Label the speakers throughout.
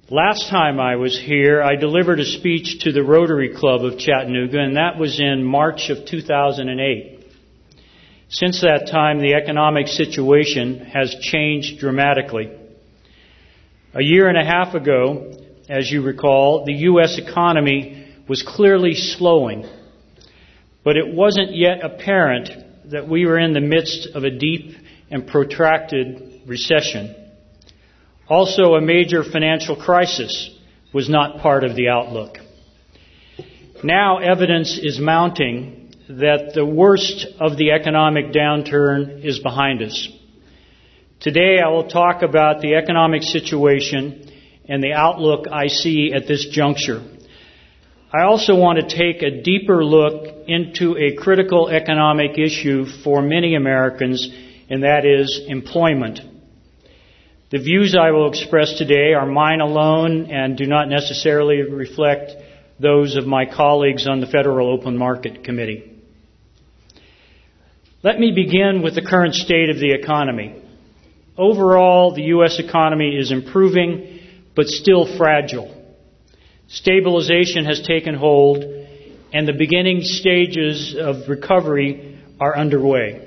Speaker 1: Last time I was here, I delivered a speech to the Rotary Club of Chattanooga, and that was in March of 2008. Since that time, the economic situation has changed dramatically. A year and a half ago, as you recall, the U.S. economy was clearly slowing, but it wasn't yet apparent that we were in the midst of a deep and protracted recession. Also, a major financial crisis was not part of the outlook. Now evidence is mounting that the worst of the economic downturn is behind us. Today I will talk about the economic situation and the outlook I see at this juncture. I also want to take a deeper look into a critical economic issue for many Americans, and that is employment. The views I will express today are mine alone and do not necessarily reflect those of my colleagues on the Federal Open Market Committee. Let me begin with the current state of the economy. Overall, the U.S. economy is improving, but still fragile. Stabilization has taken hold, and the beginning stages of recovery are underway.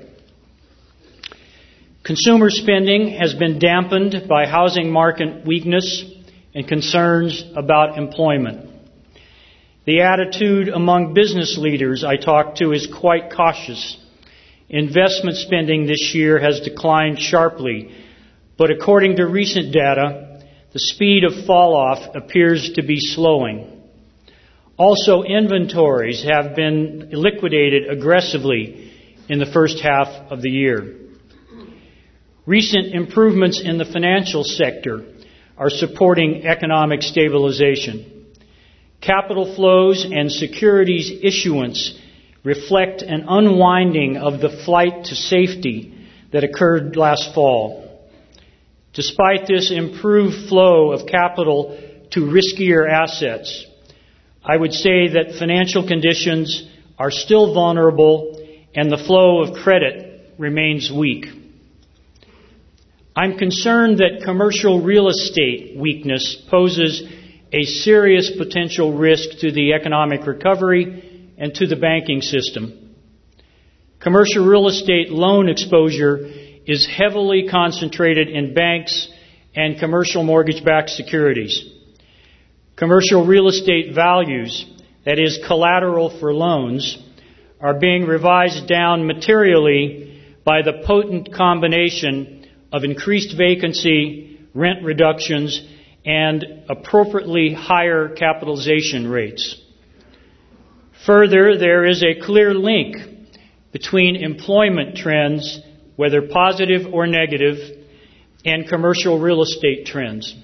Speaker 1: Consumer spending has been dampened by housing market weakness and concerns about employment. The attitude among business leaders I talk to is quite cautious. Investment spending this year has declined sharply, but according to recent data, the speed of fall-off appears to be slowing. Also, inventories have been liquidated aggressively in the first half of the year. Recent improvements in the financial sector are supporting economic stabilization. Capital flows and securities issuance reflect an unwinding of the flight to safety that occurred last fall. Despite this improved flow of capital to riskier assets, I would say that financial conditions are still vulnerable and the flow of credit remains weak. I'm concerned that commercial real estate weakness poses a serious potential risk to the economic recovery and to the banking system. Commercial real estate loan exposure is heavily concentrated in banks and commercial mortgage-backed securities. Commercial real estate values, that is, collateral for loans, are being revised down materially by the potent combination of increased vacancy, rent reductions, and appropriately higher capitalization rates. Further, there is a clear link between employment trends, whether positive or negative, and commercial real estate trends.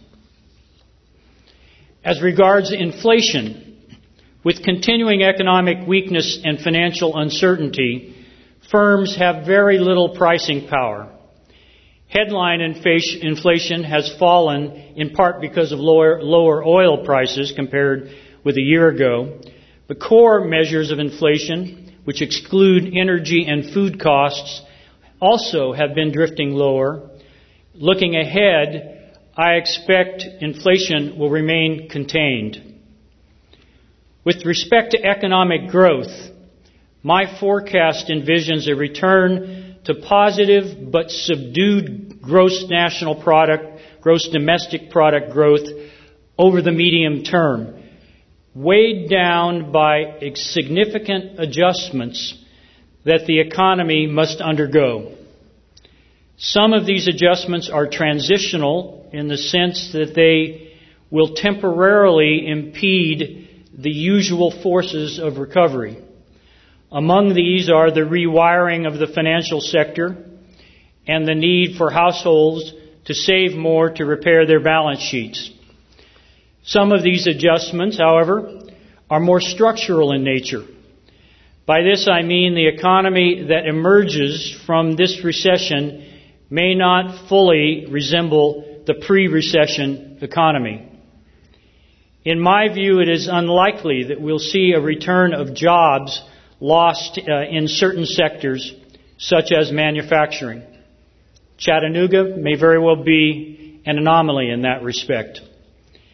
Speaker 1: As regards inflation, with continuing economic weakness and financial uncertainty, firms have very little pricing power. Headline inflation has fallen in part because of lower oil prices compared with a year ago. The core measures of inflation, which exclude energy and food costs, also have been drifting lower. Looking ahead, I expect inflation will remain contained. With respect to economic growth, my forecast envisions a return to positive but subdued gross domestic product growth over the medium term, weighed down by significant adjustments that the economy must undergo. Some of these adjustments are transitional in the sense that they will temporarily impede the usual forces of recovery. Among these are the rewiring of the financial sector and the need for households to save more to repair their balance sheets. Some of these adjustments, however, are more structural in nature. By this I mean the economy that emerges from this recession may not fully resemble the pre-recession economy. In my view, it is unlikely that we'll see a return of jobs lost in certain sectors, such as manufacturing. Chattanooga may very well be an anomaly in that respect.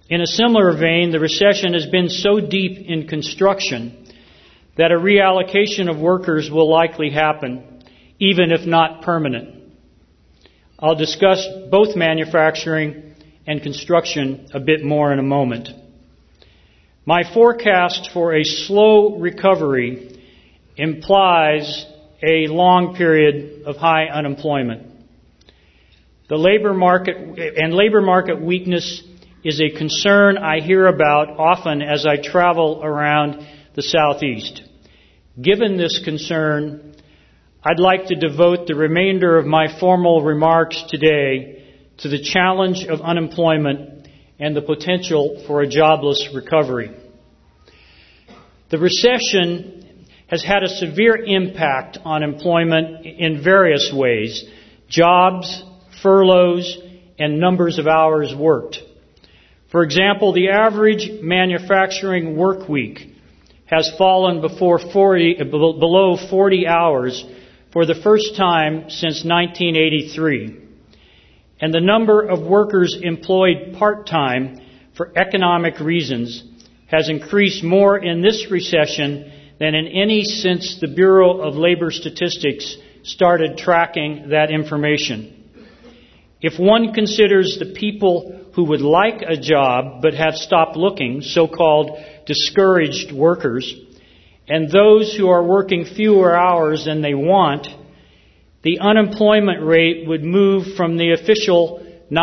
Speaker 1: In a similar vein, the recession has been so deep in construction that a reallocation of workers will likely happen, even if not permanent. I'll discuss both manufacturing and construction a bit more in a moment. My forecast for a slow recovery implies a long period of high unemployment. The labor market weakness is a concern I hear about often as I travel around the Southeast. Given this concern, I'd like to devote the remainder of my formal remarks today to the challenge of unemployment and the potential for a jobless recovery. The recession has had a severe impact on employment in various ways: jobs, furloughs, and numbers of hours worked. For example, the average manufacturing work week has fallen below 40 hours for the first time since 1983. And the number of workers employed part-time for economic reasons has increased more in this recession than in any since the Bureau of Labor Statistics started tracking that information. If one considers the people who would like a job but have stopped looking, so-called discouraged workers, and those who are working fewer hours than they want, the unemployment rate would move from the official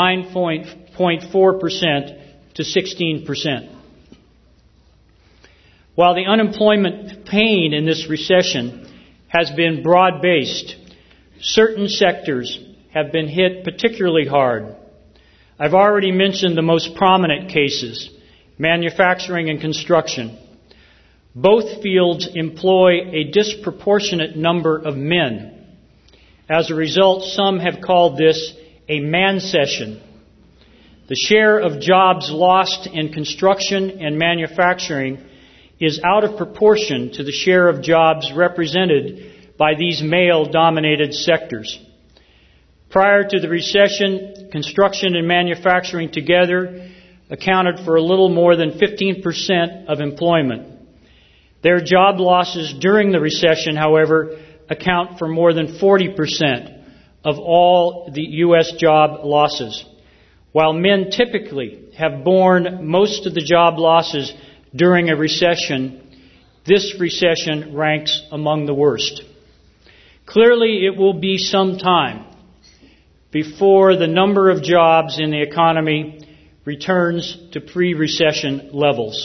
Speaker 1: 9.4% to 16%. While the unemployment pain in this recession has been broad-based, certain sectors have been hit particularly hard. I've already mentioned the most prominent cases: manufacturing and construction. Both fields employ a disproportionate number of men. As a result, some have called this a mancession. The share of jobs lost in construction and manufacturing is out of proportion to the share of jobs represented by these male-dominated sectors. Prior to the recession, construction and manufacturing together accounted for a little more than 15% of employment. Their job losses during the recession, however, account for more than 40% of all the U.S. job losses. While men typically have borne most of the job losses during a recession, this recession ranks among the worst. Clearly, it will be some time before the number of jobs in the economy returns to pre-recession levels.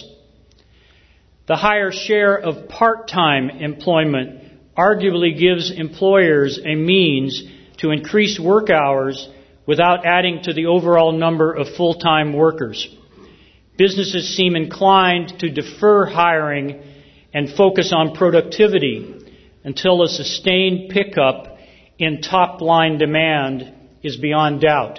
Speaker 1: The higher share of part-time employment arguably gives employers a means to increase work hours without adding to the overall number of full-time workers. Businesses seem inclined to defer hiring and focus on productivity until a sustained pickup in top-line demand is beyond doubt.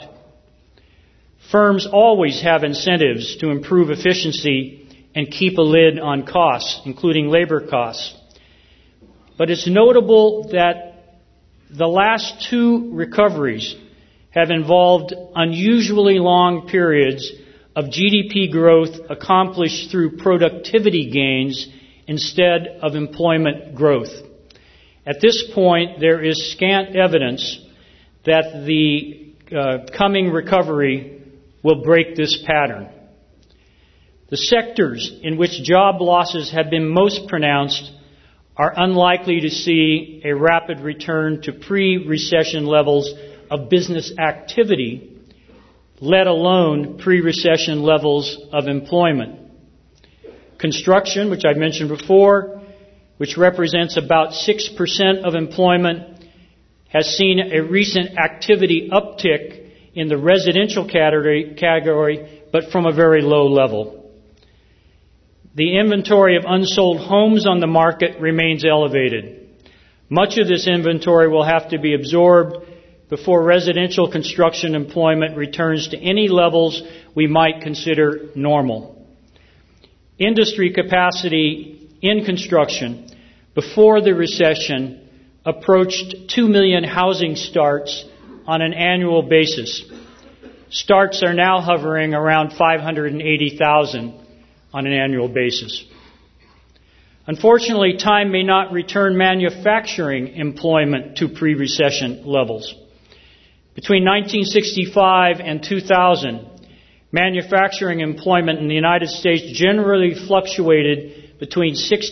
Speaker 1: Firms always have incentives to improve efficiency and keep a lid on costs, including labor costs. But it's notable that the last two recoveries have involved unusually long periods of GDP growth accomplished through productivity gains instead of employment growth. At this point, there is scant evidence that the coming recovery will break this pattern. The sectors in which job losses have been most pronounced are unlikely to see a rapid return to pre-recession levels of business activity, let alone pre-recession levels of employment. Construction, which I mentioned before, which represents about 6% of employment, has seen a recent activity uptick in the residential category, but from a very low level. The inventory of unsold homes on the market remains elevated. Much of this inventory will have to be absorbed before residential construction employment returns to any levels we might consider normal. Industry capacity in construction before the recession approached 2 million housing starts on an annual basis. starts are now hovering around 580,000 on an annual basis. Unfortunately, time may not return manufacturing employment to pre-recession levels. Between 1965 and 2000, manufacturing employment in the United States generally fluctuated between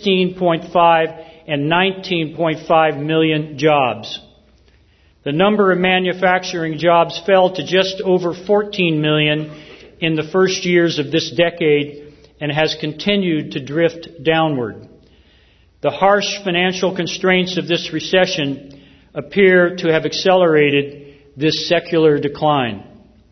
Speaker 1: 16.5 and 19.5 million jobs. The number of manufacturing jobs fell to just over 14 million in the first years of this decade and has continued to drift downward. The harsh financial constraints of this recession appear to have accelerated this secular decline.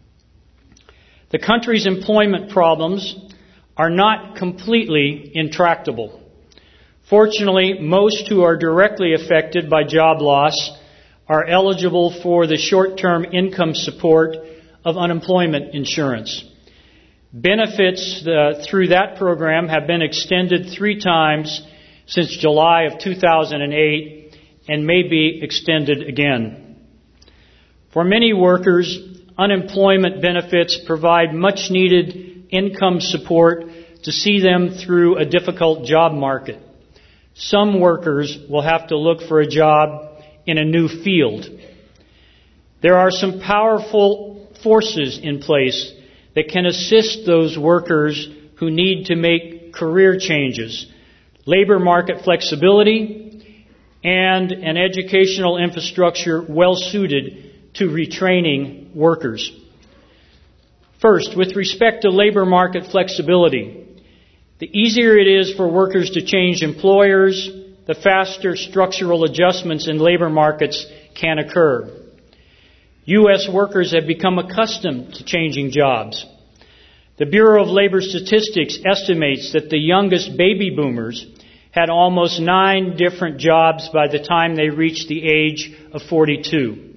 Speaker 1: The country's employment problems are not completely intractable. Fortunately, most who are directly affected by job loss are eligible for the short-term income support of unemployment insurance. Benefits through that program have been extended 3 times since July of 2008 and may be extended again. For many workers, unemployment benefits provide much-needed income support to see them through a difficult job market. Some workers will have to look for a job in a new field. There are some powerful forces in place that can assist those workers who need to make career changes: labor market flexibility and an educational infrastructure well suited to retraining workers. First, with respect to labor market flexibility, the easier it is for workers to change employers, the faster structural adjustments in labor markets can occur. U.S. workers have become accustomed to changing jobs. The Bureau of Labor Statistics estimates that the youngest baby boomers had almost 9 different jobs by the time they reached the age of 42.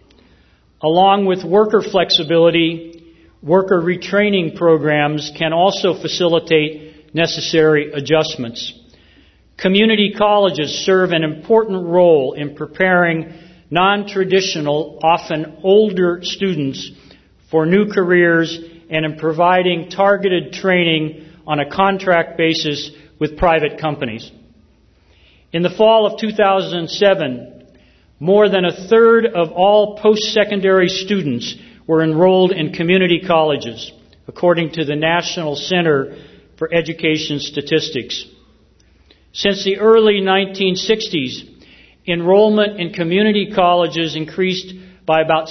Speaker 1: Along with worker flexibility, worker retraining programs can also facilitate necessary adjustments. Community colleges serve an important role in preparing non-traditional, often older students for new careers and in providing targeted training on a contract basis with private companies. In the fall of 2007, more than a third of all post-secondary students were enrolled in community colleges, according to the National Center for Education Statistics. Since the early 1960s, enrollment in community colleges increased by about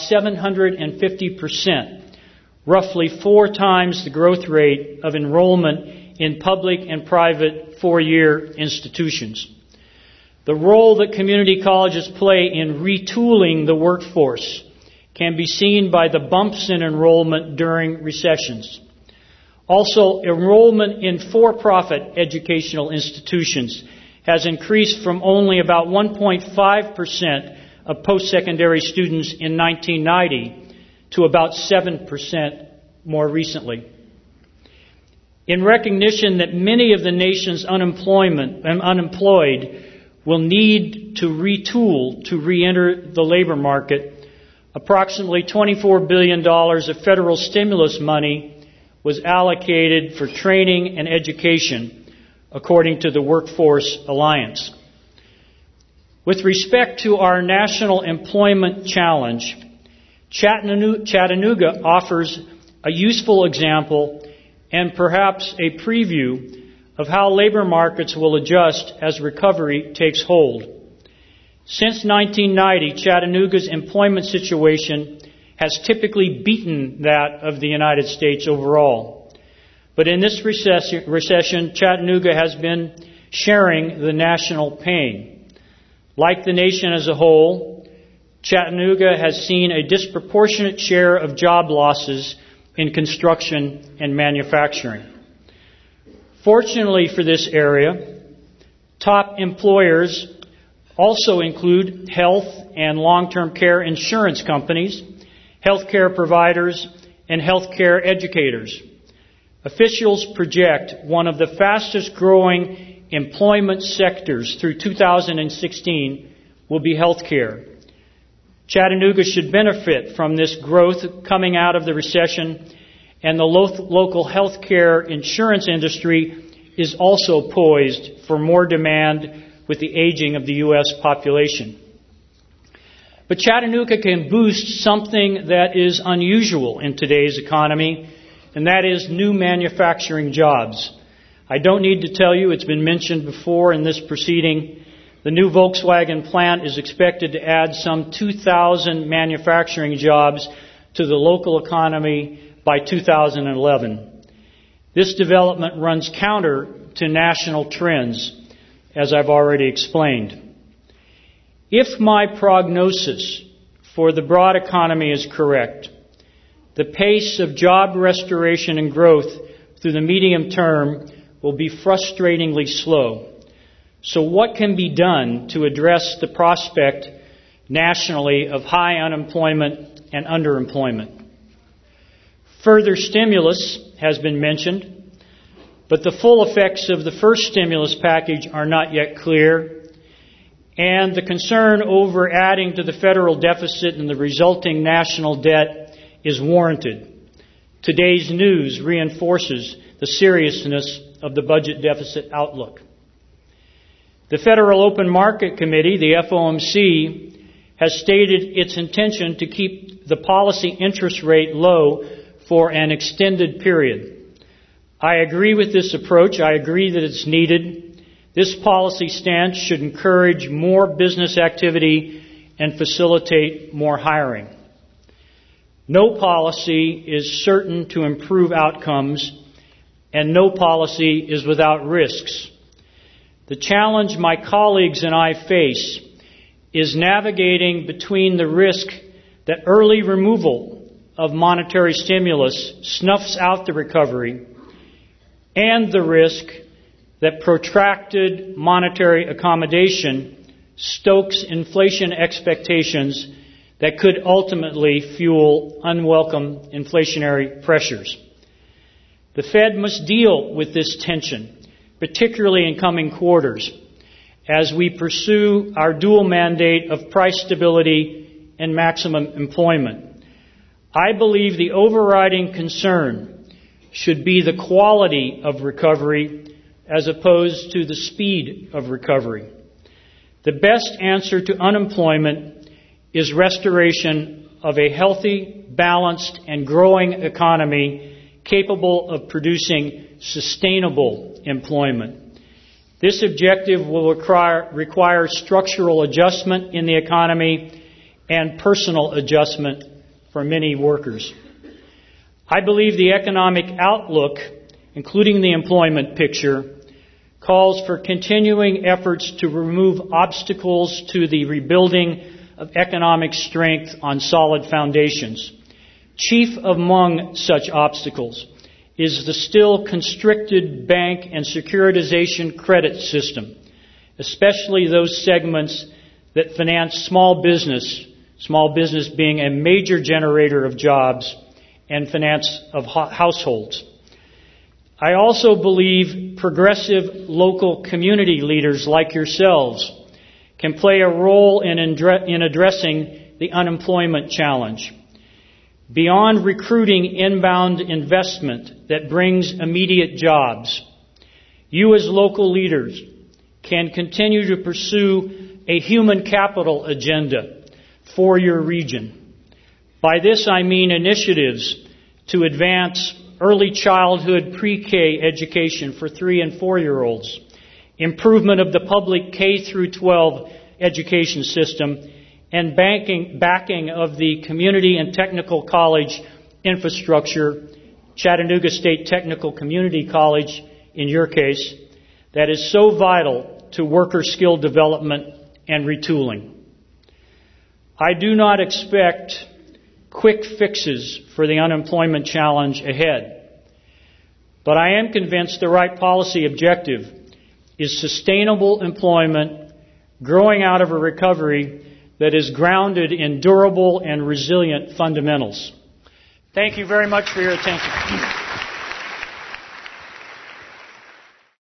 Speaker 1: 750%, roughly 4 times the growth rate of enrollment in public and private 4-year institutions. The role that community colleges play in retooling the workforce can be seen by the bumps in enrollment during recessions. Also, enrollment in for-profit educational institutions has increased from only about 1.5% of post-secondary students in 1990 to about 7% more recently. In recognition that many of the nation's unemployed will need to retool to re-enter the labor market, approximately $24 billion of federal stimulus money was allocated for training and education, according to the Workforce Alliance. With respect to our national employment challenge, Chattanooga offers a useful example and perhaps a preview of how labor markets will adjust as recovery takes hold. Since 1990, Chattanooga's employment situation has typically beaten that of the United States overall. But in this recession, Chattanooga has been sharing the national pain. Like the nation as a whole, Chattanooga has seen a disproportionate share of job losses in construction and manufacturing. Fortunately for this area, top employers also include health and long-term care insurance companies, healthcare providers, and healthcare educators. Officials project one of the fastest growing employment sectors through 2016 will be healthcare. Chattanooga should benefit from this growth coming out of the recession, and the local health care insurance industry is also poised for more demand with the aging of the U.S. population. But Chattanooga can boost something that is unusual in today's economy, and that is new manufacturing jobs. I don't need to tell you, it's been mentioned before in this proceeding, the new Volkswagen plant is expected to add some 2,000 manufacturing jobs to the local economy by 2011. This development runs counter to national trends, as I've already explained. If my prognosis for the broad economy is correct, the pace of job restoration and growth through the medium term will be frustratingly slow. So what can be done to address the prospect nationally of high unemployment and underemployment? Further stimulus has been mentioned, but the full effects of the first stimulus package are not yet clear, and the concern over adding to the federal deficit and the resulting national debt is warranted. Today's news reinforces the seriousness of the budget deficit outlook. The Federal Open Market Committee, the FOMC, has stated its intention to keep the policy interest rate low for an extended period. I agree with this approach. I agree that it's needed. This policy stance should encourage more business activity and facilitate more hiring. No policy is certain to improve outcomes, and no policy is without risks. The challenge my colleagues and I face is navigating between the risk that early removal of monetary stimulus snuffs out the recovery and the risk that protracted monetary accommodation stokes inflation expectations that could ultimately fuel unwelcome inflationary pressures. The Fed must deal with this tension, particularly in coming quarters, as we pursue our dual mandate of price stability and maximum employment. I believe the overriding concern should be the quality of recovery as opposed to the speed of recovery. The best answer to unemployment is restoration of a healthy, balanced, and growing economy capable of producing sustainable employment. This objective will require structural adjustment in the economy and personal adjustment for many workers. I believe the economic outlook, including the employment picture, calls for continuing efforts to remove obstacles to the rebuilding of economic strength on solid foundations. Chief among such obstacles is the still constricted bank and securitization credit system, especially those segments that finance small business being a major generator of jobs and finance of households. I also believe progressive local community leaders like yourselves can play a role in addressing the unemployment challenge. Beyond recruiting inbound investment that brings immediate jobs, you as local leaders can continue to pursue a human capital agenda for your region. By this I mean initiatives to advance early childhood pre-K education for 3- and 4-year-olds, improvement of the public K through 12 education system, and backing of the community and technical college infrastructure, Chattanooga State Technical Community College, in your case, that is so vital to worker skill development and retooling. I do not expect quick fixes for the unemployment challenge ahead, but I am convinced the right policy objective is sustainable employment growing out of a recovery that is grounded in durable and resilient fundamentals. Thank you very much for your attention.